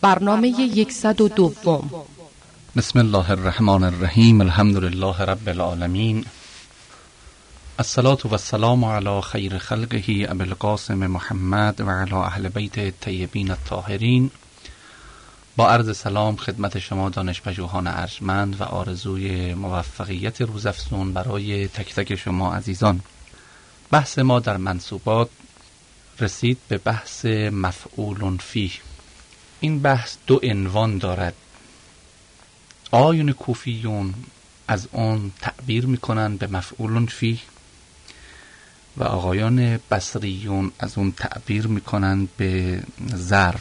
برنامه 102. بسم الله الرحمن الرحیم. الحمد لله رب العالمین. الصلاة و السلام علی خیر خلقه ابی القاسم محمد و علی اهل بیت الطیبین الطاهرین. با عرض سلام خدمت شما دانشپژوهان ارجمند و آرزوی موفقیت روزافزون برای تک تک شما عزیزان. بحث ما در منسوبات رسید به بحث مفعول فیه. این بحث دو عنوان دارد. آیون کوفیون از اون تعبیر میکنن به مفعول فیه و آقایان بصریون از اون تعبیر میکنن به ظرف.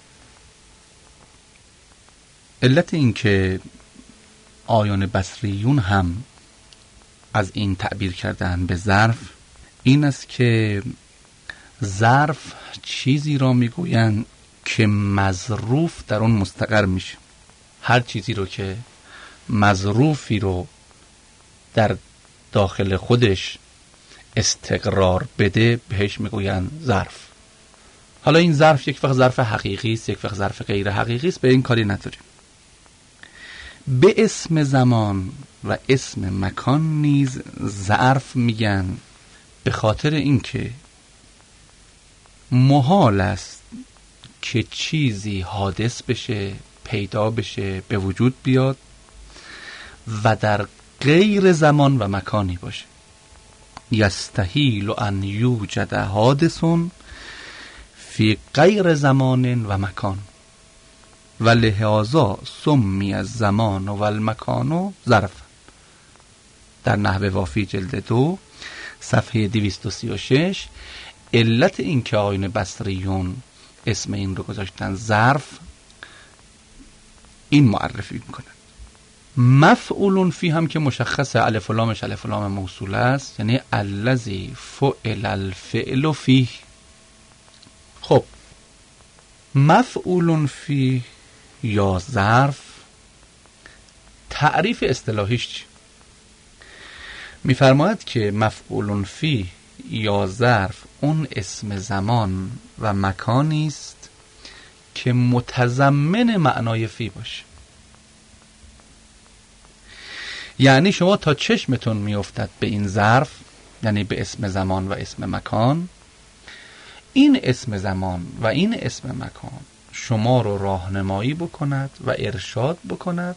علت این که آیون بصریون هم از این تعبیر کردن به ظرف این است که ظرف چیزی را میگویند که مظروف در اون مستقر میشه. هر چیزی رو که مظروفی رو در داخل خودش استقرار بده بهش میگویند ظرف. حالا این ظرف یک وقت ظرف حقیقی است، یک وقت ظرف غیر حقیقی است، به این کاری نداریم. به اسم زمان و اسم مکان نیز ظرف میگن، به خاطر اینکه محال است که چیزی حادث بشه، پیدا بشه، به وجود بیاد و در غیر زمان و مکانی باشه. یستحیل ان یوجد حادث فی غیر زمان و مکان و لهذا سمی الزمان و المکان ظرف. در نحو وافی جلد 2 صفحه 236. علت این که آیون بصریون اسم این رو گذاشتن ظرف این معرفی میکنه. مفعول فی هم که مشخص الف و لامش الف و لام موصول است، یعنی الذی فعل الفعل فیه. خب مفعول فی یا ظرف تعریف اصطلاحیش چی؟ میفرماید که مفعول فی یا ظرف اون اسم زمان و مکانی است که متضمن معنای فی باشه. یعنی شما تا چشمتون میافتد به این ظرف، یعنی به اسم زمان و اسم مکان، این اسم زمان و این اسم مکان شما رو راهنمایی بکند و ارشاد بکند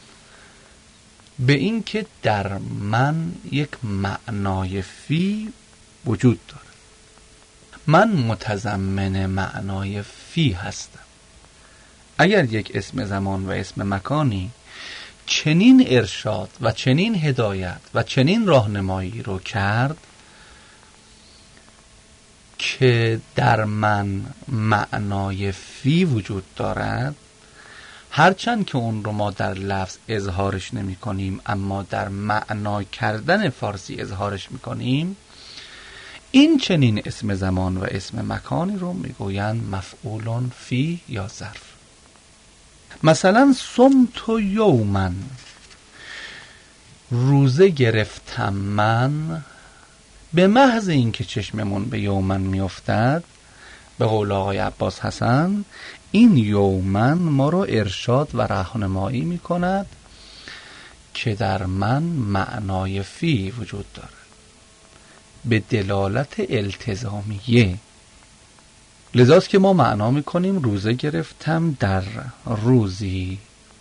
به این که در من یک معنای فی وجود داره. من متضمن معنای فی هستم. اگر یک اسم زمان و اسم مکانی چنین ارشاد و چنین هدایت و چنین راهنمایی رو کرد که در من معنای فی وجود دارد، هرچند که اون رو ما در لفظ اظهارش نمی کنیم اما در معنای کردن فارسی اظهارش می کنیم، این چنین اسم زمان و اسم مکانی رو می گویند مفعول فی یا ظرف. مثلا صمت یوما، روزه گرفتم من. به محض اینکه چشممون به یومن میافتد، به قول آقای عباس حسن، این یومن ما رو ارشاد و راهنمایی میکند که در من معنای فی وجود دارد به دلالت التزامیه. لذاست که ما معنا میکنیم روزه گرفتم در روزی.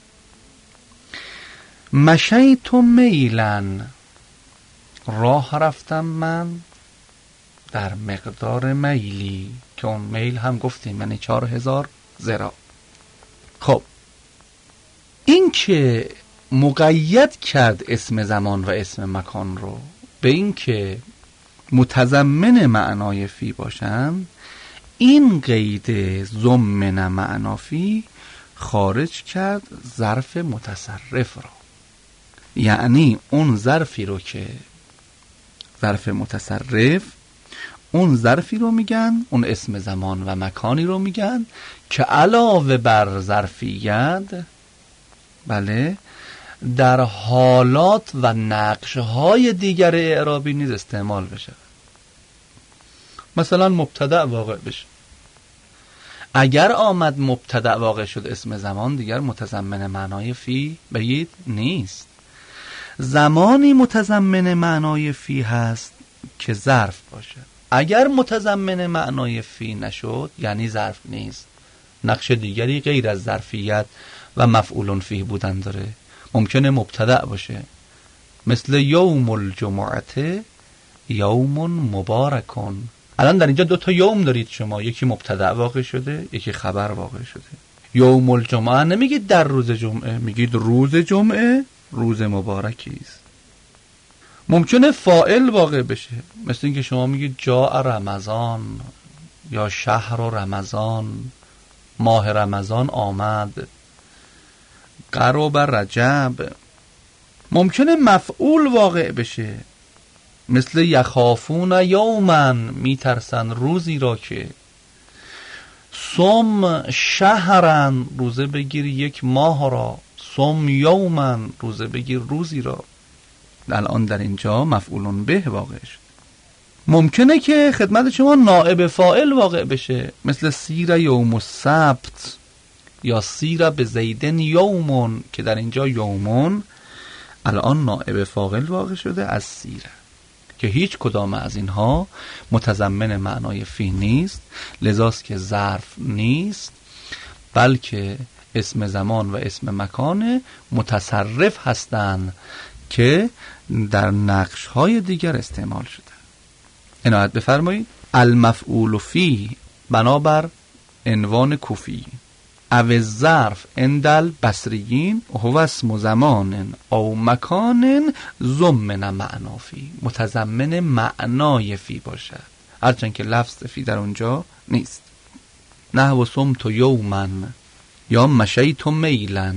مشیت میلن، راه رفتم من در مقدار میلی، که اون میل هم گفتیم یعنی 4000 ذراع. خب این که مقید کرد اسم زمان و اسم مکان رو به این که متضمن معنای فی باشن، این قید ضمن معنا فی خارج کرد ظرف متصرف را. یعنی اون ظرفی رو که ظرف متصرف، اون ظرفی رو میگن، اون اسم زمان و مکانی رو میگن که علاوه بر ظرفیت، بله، در حالات و نقشهای دیگر اعرابی نیز استعمال بشه. مثلا مبتدأ واقع بشه. اگر آمد مبتدأ واقع شد اسم زمان، دیگر متضمن معنای فی بگید نیست. زمانی متضمن معنای فی هست که ظرف باشه. اگر متضمن معنای فی نشد یعنی ظرف نیست. نقش دیگری غیر از ظرفیت و مفعول فیه بودن داره. ممکنه مبتدأ باشه، مثل یوم الجمعه یوم مبارکون. الان در اینجا 2 یوم دارید شما، یکی مبتدأ واقع شده، یکی خبر واقع شده. یوم الجمعه نمیگید در روز جمعه، میگید روز جمعه روز مبارکی است. ممکنه فاعل واقع بشه، مثل اینکه شما میگید جاء رمضان یا شهر رمضان، ماه رمضان آمد، قرب رجب. ممکنه مفعول واقع بشه، مثل یخافون یوما، میترسن روزی را که، صم شهرن، روزه بگیر یک ماه را، صم یوما، روزه بگیر روزی را. الان در اینجا مفعول به واقع شد. ممکنه که خدمت شما نائب فاعل واقع بشه، مثل سیر یوم السبت یا سیر به زیدن یومون، که در اینجا یومون الان نائب فاعل واقع شده از سیره، که هیچ کدام از اینها متضمن معنای فی نیست، لذاست که ظرف نیست، بلکه اسم زمان و اسم مکان متصرف هستند که در نقش‌های دیگر استعمال شده. عنایت بفرمایید. المفعول فی بنابر عنوان کوفی او الظرف عند البصریین هو اسم زمان او مکان ضمن معنا فی، متضمن معنای فی باشد، هرچند که لفظ فی در اونجا نیست. نحو صمت یوما یا مشیت میلا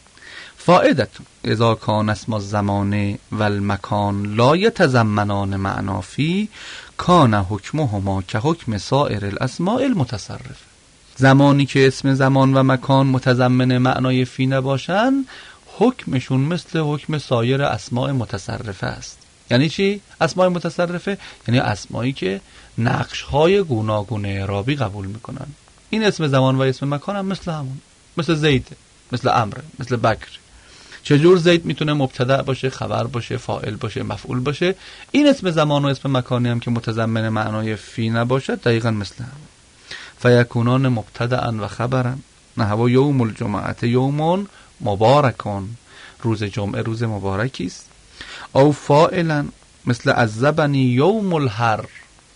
فائدت اذا کان اسم الزمان و المکان لا یتضمنان معنا فی کان حکمهما که حکم سایر الاسماء المتصرف. زمانی که اسم زمان و مکان متضمن معنای فی نباشن، حکمشون مثل حکم سایر اسماء متصرفه است. یعنی چی؟ اسماء متصرفه یعنی اسمایی که نقش‌های گوناگون اعرابی قبول میکنن. این اسم زمان و اسم مکان هم مثل همون، مثل زید، مثل عمرو، مثل بکر. چجور زید میتونه مبتدأ باشه، خبر باشه، فاعل باشه، مفعول باشه، این اسم زمان و اسم مکانی هم که متضمن معنای فی نباشد دقیقاً مثل هم. فیکونان مبتدأ و خبرا نحو یوم الجمعه یوم مبارکون، روز جمعه روز مبارکی است. او فاعلا مثل عذبنی یوم الحر،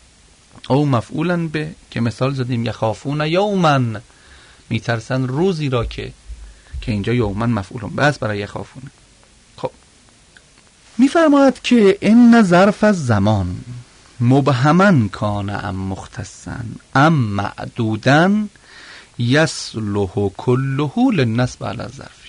او مفعولا به که مثال زدیم یخافون یوما، میترسن روزی را که اینجا یوما مفعول به است برای یخافون. خب میفرماید که ان ظرف الزمان مبهما کان ام مختصا ام معدودا یصلح کله للنصب علی الظرف.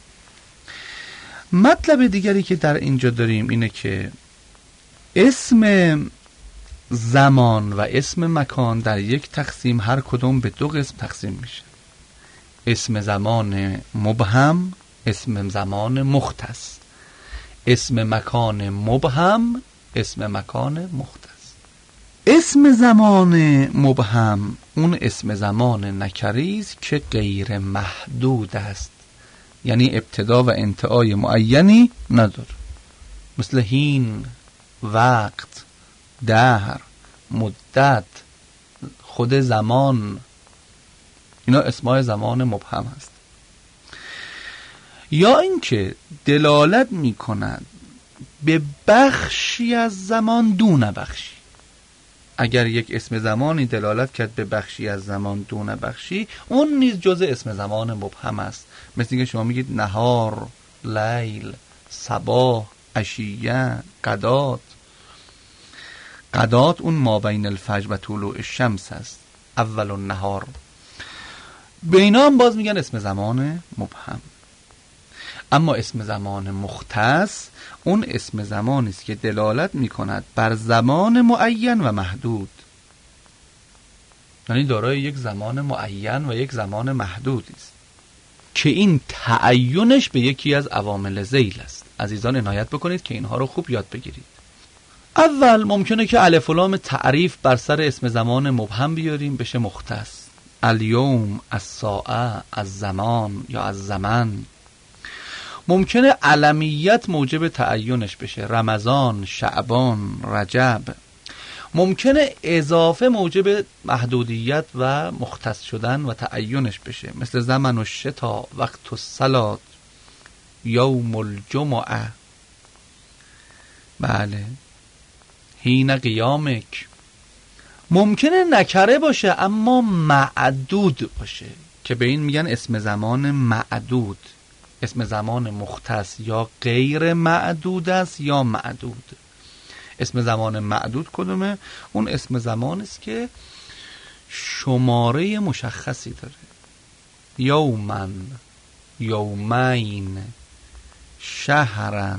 مطلب دیگری که در اینجا داریم اینه که اسم زمان و اسم مکان در یک تقسیم هر کدوم به 2 قسم تقسیم میشه. اسم زمان مبهم، اسم زمان مختص. اسم مکان مبهم، اسم مکان مختص. اسم زمان مبهم اون اسم زمان نکری است که غیر محدود است، یعنی ابتدا و انتهای معینی نداره، مثل هین، وقت، دهر، مدت، خود زمان. اینا اسمای زمان مبهم هست. یا اینکه دلالت می کند به بخشی از زمان دون بخشی. اگر یک اسم زمانی دلالت کرد به بخشی از زمان دون بخشی، اون نیز جزء اسم زمان مبهم است. مثل اینکه شما میگید نهار، لیل، صباح، عشیه، غدات. غدات اون ما بین الفجر و طلوع الشمس است، اول النهار. به اینا هم باز میگن اسم زمان مبهم. اما اسم زمان مختص اون اسم زمانی است که دلالت میکند بر زمان معین و محدود، یعنی دارای یک زمان معین و یک زمان محدود است که این تعینش به یکی از عوامل ذیل است. عزیزان عنایت بکنید که اینها رو خوب یاد بگیرید. اول ممکنه که الف و لام تعریف بر سر اسم زمان مبهم بیاریم بشه مختص. الیوم، الساعه، الزمان یا الزمن. ممکنه علمیت موجب تعینش بشه، رمضان، شعبان، رجب. ممکنه اضافه موجب محدودیت و مختص شدن و تعینش بشه، مثل زمن الشتا، وقت الصلات، یوم الجمعه. بله، حین قیامک. ممکنه نکره باشه اما معدود باشه که به این میگن اسم زمان معدود. اسم زمان مختص یا غیر معدود است یا معدود. اسم زمان معدود کدومه؟ اون اسم زمان است که شماره مشخصی داره. یومن، یومین، شهرن،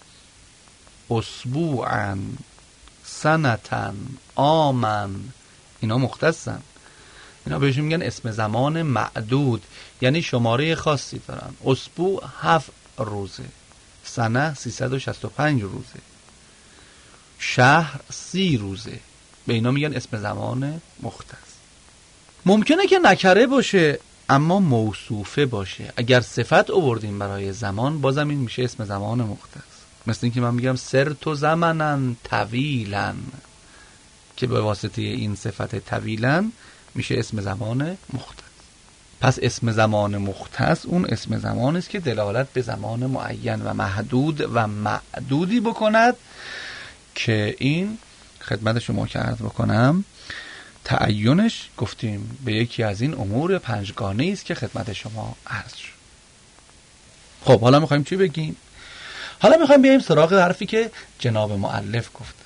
اسبوعن، سنتن، آمن. اینا مختصن، اینا بهشون میگن اسم زمان معدود، یعنی شماره خاصی دارن. اسبوع 7 روزه، سنه 365 روزه، شهر 30 روزه. به اینا میگن اسم زمان مختص. ممکنه که نکره باشه اما موصوفه باشه. اگر صفت آوردیم برای زمان بازم این میشه اسم زمان مختص. مثل اینکه من میگم سرت زمنن طویلا، که به واسطه این صفت طویلا میشه اسم زمان مختص. پس اسم زمان مختص اون اسم زمان است که دلالت به زمان معین و محدود و معدودی بکند که این خدمت شما که عرض بکنم تعینش گفتیم به یکی از این امور پنجگانه است که خدمت شما عرض شد. خب حالا میخوایم چی بگیم؟ حالا میخوایم بیاییم سراغ حرفی که جناب مؤلف گفته.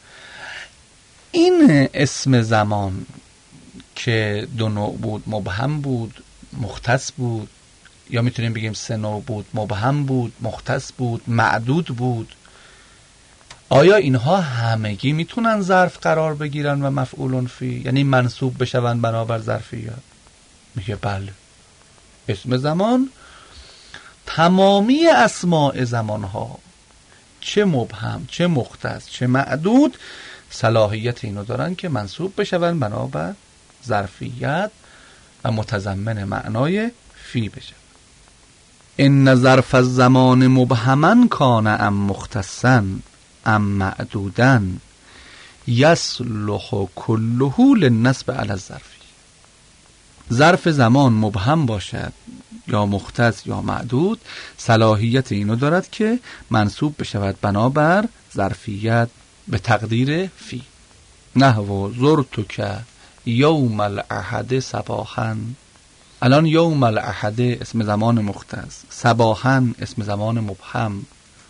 این اسم زمان که 2 نوع بود، مبهم بود، مختص بود، یا میتونیم بگیم 3 نوع بود، مبهم بود، مختص بود، معدود بود، آیا اینها همگی میتونن ظرف قرار بگیرن و مفعول فی، یعنی منصوب بشون بنابر ظرفیت؟ میگه بله. اسم زمان تمامی اسماء زمانها، چه مبهم، چه مختص، چه معدود، صلاحیت اینو دارن که منصوب بشون بنابر ظرفیت و متضمن معنای فی بشه. ان ظرف الزمان مبهما کان ام مختصا ام معدودا یصلح كله للنصب علی الظرفی. ظرف زمان مبهم باشد یا مختص یا معدود، صلاحیت اینو دارد که منصوب بشود بنابر ظرفیت به تقدیر فی. نحو زرتک یوم الاحد صباحا. الان یوم الاحد اسم زمان مختص، صباحا اسم زمان مبهم.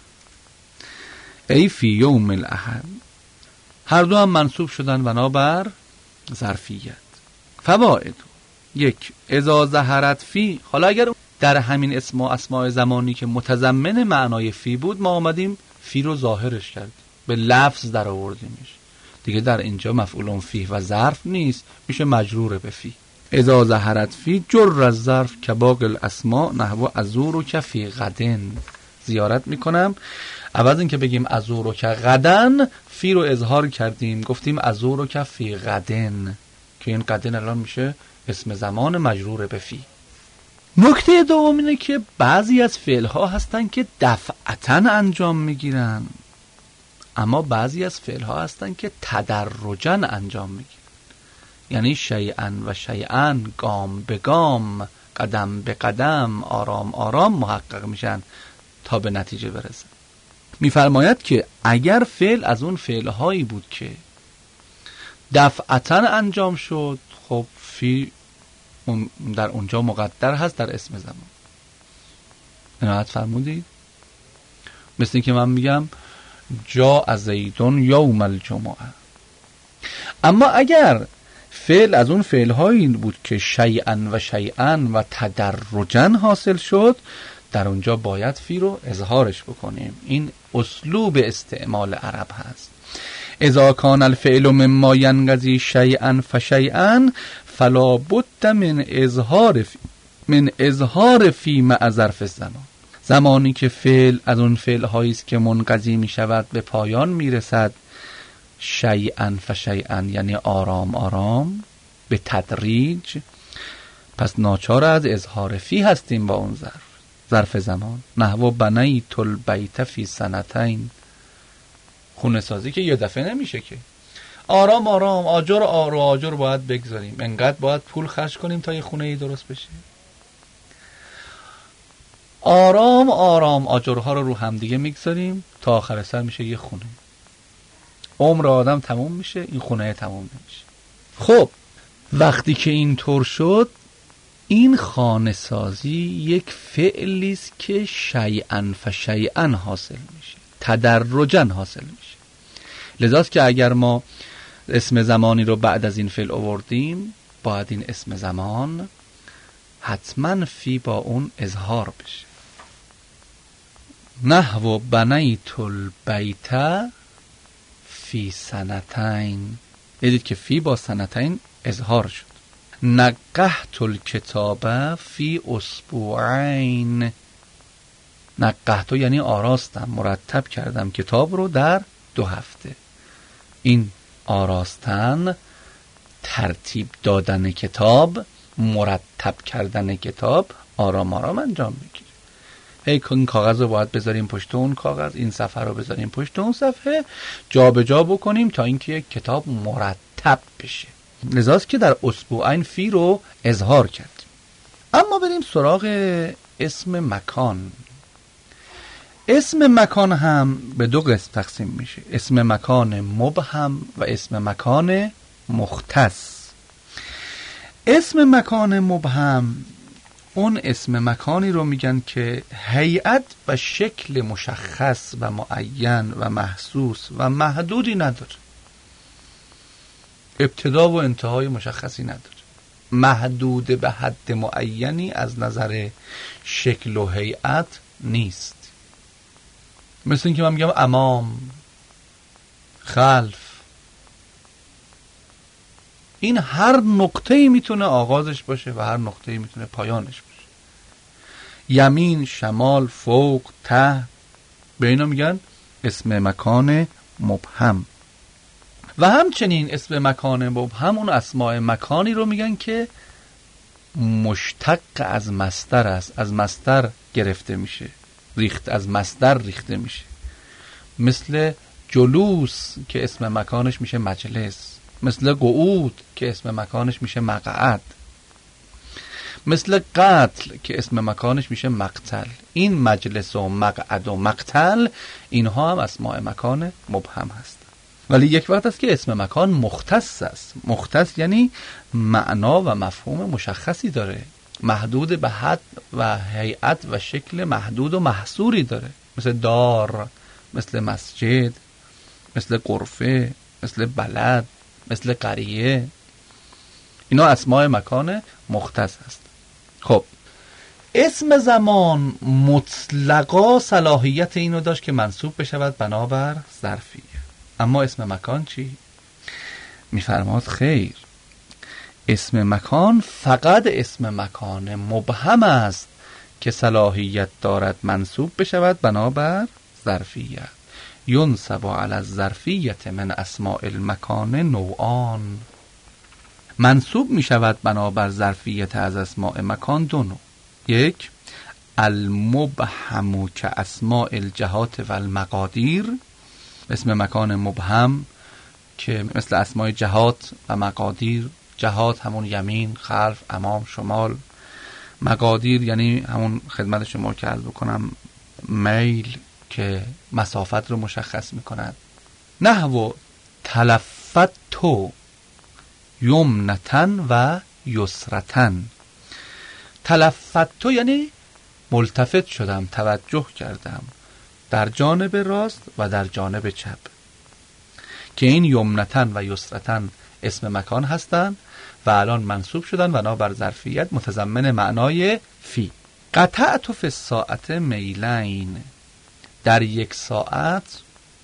ای فی یوم الاحد، هر دو هم منصوب شدن بنابر ظرفیت. فواید: 1. اذا ظهرت فی. حالا اگر در همین اسم و اسماء زمانی که متضمن معنای فی بود ما آمدیم فی رو ظاهرش کردیم، به لفظ در آوردیمش، دیگه در اینجا مفعول فیه و ظرف نیست، میشه مجرور به فی. اذا ظهرت فی جر الظرف کباقی الاسماء نحو ازورک فی غدن. زیارت میکنم، عوض این که بگیم ازورک غدن فی رو اظهار کردیم، گفتیم ازورک فی غدن، که این غدن الان میشه اسم زمان مجرور به فی. نکته دوم اینه که بعضی از فعلها هستن که دفعتاً انجام میگیرن، اما بعضی از فعلها هستن که تدرجاً انجام میگیرن، یعنی شیئاً و شیئاً، گام به گام، قدم به قدم، آرام آرام محقق میشن تا به نتیجه برسن. میفرماید که اگر فعل از اون فعلهایی بود که دفعتاً انجام شد، خب فی در اونجا مقدر هست در اسم زمان. عنایت فرمودید؟ مثل این که من میگم جاء زیدون یوم الجمعه. اما اگر فعل از اون فعلهایی بود که شیئا و شیئا و تدرجا حاصل شد، در اونجا باید فی رو اظهارش بکنیم. این اسلوب استعمال عرب هست. اذا کان الفعل مما ینقضی شیئا فشیئا فلا بد من اظهار فی مع ظرف الزمان. زمانی که فعل از اون فعل هایی است که منقضی می شود به پایان می رسد، شیئا فشیئا یعنی آرام آرام، به تدریج، پس ناچار از اظهار فی هستیم با اون ظرف زمان. نحو بنیت البیت فی سنتین، خونه سازی که یه دفعه نمیشه که. آرام آرام، آجر آجر باید بگذاریم، انقدر باید پول خرج کنیم تا یه خونه ای درست بشه. آرام آرام آجرها رو همدیگه میگذاریم تا آخر سر میشه یه خونه. عمر آدم تموم میشه، این خونه تموم نمیشه. خب وقتی که اینطور شد، این خانه سازی یک فعلی است که شیئا فشیئا حاصل میشه، تدرجا حاصل میشه. لذاست که اگر ما اسم زمانی رو بعد از این فعل آوردیم، باید این اسم زمان حتما فی با اون اظهار بشه. نحو بنیت البیت فی سنتین، دیدید که فی با سنتین اظهار شد. نقحت الکتاب فی اسبوعین، نقحت یعنی آراستم، مرتب کردم کتاب رو در 2 هفته. این آراستن، ترتیب دادن کتاب، مرتب کردن کتاب آرام آرام انجام بگیره. این کاغذ رو باید بذاریم پشت اون کاغذ، این صفحه رو بذاریم پشت اون صفحه، جا به جا بکنیم تا اینکه یک کتاب مرتب بشه. لذاست که در اسبوعین فی رو اظهار کرد. اما بریم سراغ اسم مکان. اسم مکان هم به 2 قسم تقسیم میشه، اسم مکان مبهم و اسم مکان مختص. اسم مکان مبهم اون اسم مکانی رو میگن که هیئت و شکل مشخص و معین و محسوس و محدودی نداره، ابتدا و انتهای مشخصی نداره، محدود به حد معینی از نظر شکل و هیئت نیست. مثل این که من میگم امام، خلف، این هر نقطه‌ای میتونه آغازش باشه و هر نقطه‌ای میتونه پایانش باشه. یمین، شمال، فوق، ته، به اینا میگن اسم مکان مبهم. و همچنین اسم مکان مبهم اون اسماء مکانی رو میگن که مشتق از مصدر است، از مصدر گرفته میشه، از مصدر ریخته میشه. مثل جلوس که اسم مکانش میشه مجلس، مثل قعود که اسم مکانش میشه مقعد، مثل قتل که اسم مکانش میشه مقتل. این مجلس و مقعد و مقتل اینها هم اسماء مکان مبهم هست. ولی یک وقت است که اسم مکان مختص است. مختص یعنی معنا و مفهوم مشخصی داره، محدود به حد و هیئت و شکل محدود و محصوری داره، مثل دار، مثل مسجد، مثل غرفه، مثل بلد، مثل قریه. اینا اسماء مکان مختص هست. خب اسم زمان مطلقا صلاحیت اینو داشت که منصوب بشود بنابر ظرفیه. اما اسم مکان چی؟ میفرماد خیر، اسم مکان فقط اسم مکان مبهم است که صلاحیت دارد منصوب بشود بنابر ظرفیت. ینصب علی الظرفیت من اسماء المکان نوعان، منصوب می شود بنابر ظرفیت از اسماء مکان 2 نوع. یک، المبهم که اسماء الجهات و المقادیر، اسم مکان مبهم که مثل اسماء جهات و مقادیر. جهات همون یمین، خلف، امام، شمال. مقادیر یعنی همون خدمت شما که عرض بکنم میل که مسافت رو مشخص می کند. نحو تلفت یمنتن و یسرتن. تلفت یعنی ملتفت شدم، توجه کردم در جانب راست و در جانب چپ، که این یمنتن و یسرتن اسم مکان هستند و الان منصوب شدن بنابر ظرفیت متضمن معنای فی. قطعت فی الساعت میلین، در 1 ساعت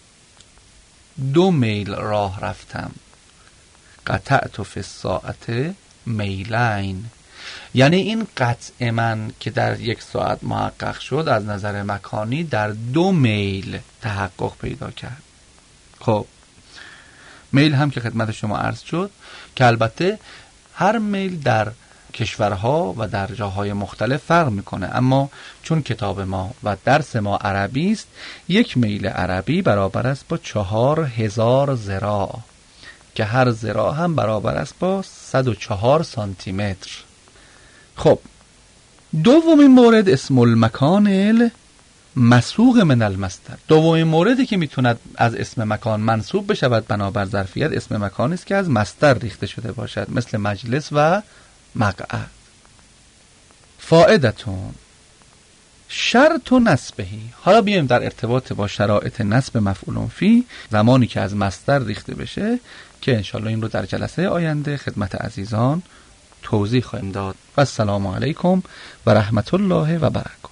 2 میل راه رفتم. قطعت فی الساعت میلین یعنی این قطع من که در 1 ساعت محقق شد از نظر مکانی در 2 میل تحقق پیدا کرد. خب میل هم که خدمت شما عرض شد که البته هر میل در کشورها و در جاهای مختلف فرق میکنه، اما چون کتاب ما و درس ما عربی است، 1 میل عربی برابر است با 4000 ذراع که هر ذراع هم برابر است با 104 سانتی متر. خب دومین مورد اسم المکان مسوغ من المصدر. دومین موردی که میتوند از اسم مکان منصوب بشود بنابر ظرفیت، اسم مکانی است که از مصدر ریخته شده باشد، مثل مجلس و مقعد. فائدتون شرط نصبهی. حالا بیایم در ارتباط با شرایط نصب مفعول فی، زمانی که از مصدر ریخته بشه، که انشالله این رو در جلسه آینده خدمت عزیزان توضیح خواهیم داد. و السلام علیکم و رحمت الله و برکاته.